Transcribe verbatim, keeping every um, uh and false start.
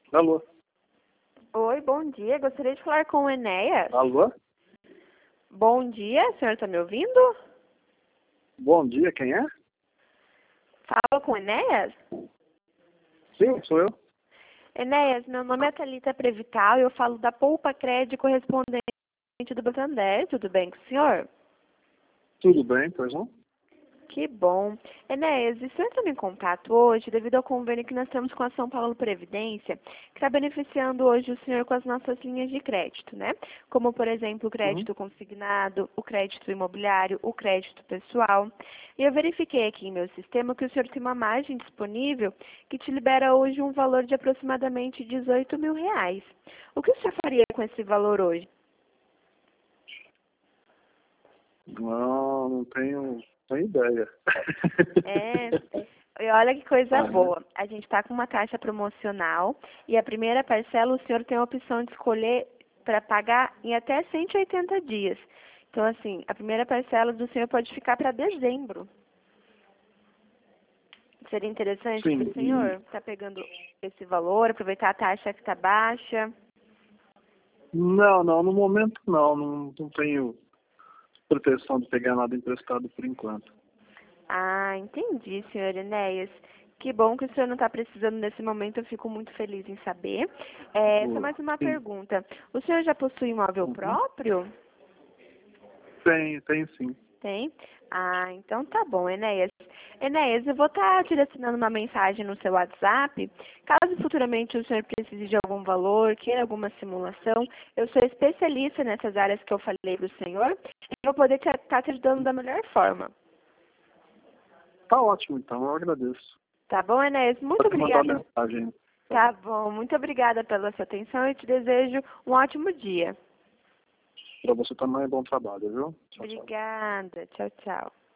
Alô? Oi, bom dia. Gostaria de falar com o Enéas. Alô? Bom dia, o senhor está me ouvindo? Bom dia, quem é? Fala com o Enéas? Sim, sou eu. Enéas, meu nome é Thalita Prevital e eu falo da Poupa Crédito correspondente do Santander. Tudo bem com o senhor? Tudo bem, pois não? Que bom. Enéas, o senhor está em contato hoje devido ao convênio que nós temos com a São Paulo Previdência, que está beneficiando hoje o senhor com as nossas linhas de crédito, né? Como, por exemplo, o Uhum. crédito consignado, o crédito imobiliário, o crédito pessoal. E eu verifiquei aqui em meu sistema que o senhor tem uma margem disponível que te libera hoje um valor de aproximadamente dezoito mil reais. O que o senhor faria com esse valor hoje? Não, não tenho, tenho ideia. É, e olha que coisa Ah, boa. A gente está com uma taxa promocional e a primeira parcela o senhor tem a opção de escolher para pagar em até cento e oitenta dias. Então, assim, a primeira parcela do senhor pode ficar para dezembro. Seria interessante para sim, o senhor estar pegando esse valor, aproveitar a taxa que está baixa. não, não, no momento não, não, não tenho pretensão de pegar nada emprestado por enquanto. Ah, entendi, senhor Enéas. Que bom que o senhor não está precisando nesse momento, eu fico muito feliz em saber. É, só Pô, mais uma sim. pergunta. O senhor já possui imóvel Uhum. próprio? Tem, tem sim. Tem? Ah, então tá bom, Enéas. Enéas, eu vou estar direcionando uma mensagem no seu WhatsApp. Caso futuramente o senhor precise de algum valor, queira alguma simulação, eu sou especialista nessas áreas que eu falei para o senhor e eu vou poder estar te ajudando da melhor forma. Tá ótimo, então, eu agradeço. Tá bom, Enéas? Muito Pode mandar obrigada. mensagem. Tá bom, muito obrigada pela sua atenção e te desejo um ótimo dia. Para você também, bom trabalho, viu? Tchau, tchau. Obrigada. Tchau, tchau.